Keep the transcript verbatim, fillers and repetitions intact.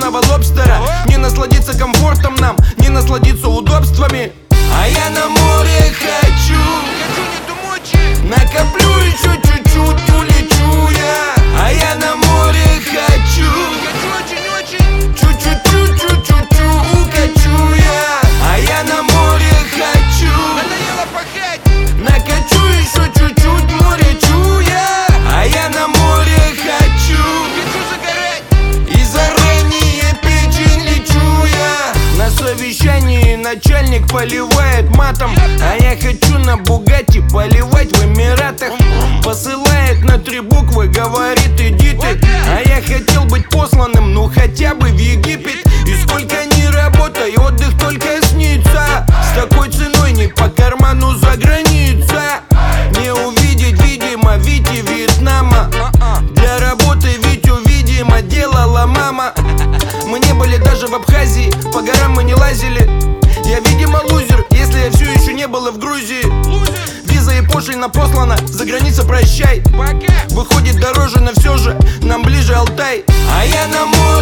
соленого лобстера. Не насладиться комфортом нам, не насладиться удобствами. А я на море хочу, накоплю еще чуть-чуть, улечу я. А я на море хочу, чуть-чуть, чуть-чуть, чуть-чуть укачу я. А я на море хочу, накачу еще чуть-чуть, море чуя. А я на море хочу, и заранее печень лечу я. На совещании начальник поливает матом, а я хочу на Бугатти поливать в Эмиратах. Посылает на три буквы, говорит иди ты. А я хотел быть посланным, ну хотя бы в Египет. И сколько ни работай, отдых только снится. С такой ценой не по карману за граница. Не увидеть, видимо, Вити Вьетнама. Для работы Витю, видимо, делала мама. Мы не были даже в Абхазии, по горам мы не лазили. Я, видимо, лузер, если я все еще не был в Грузии. Виза и пошлина послана, за граница прощай. Выходит дороже, но все же нам ближе Алтай. А я на море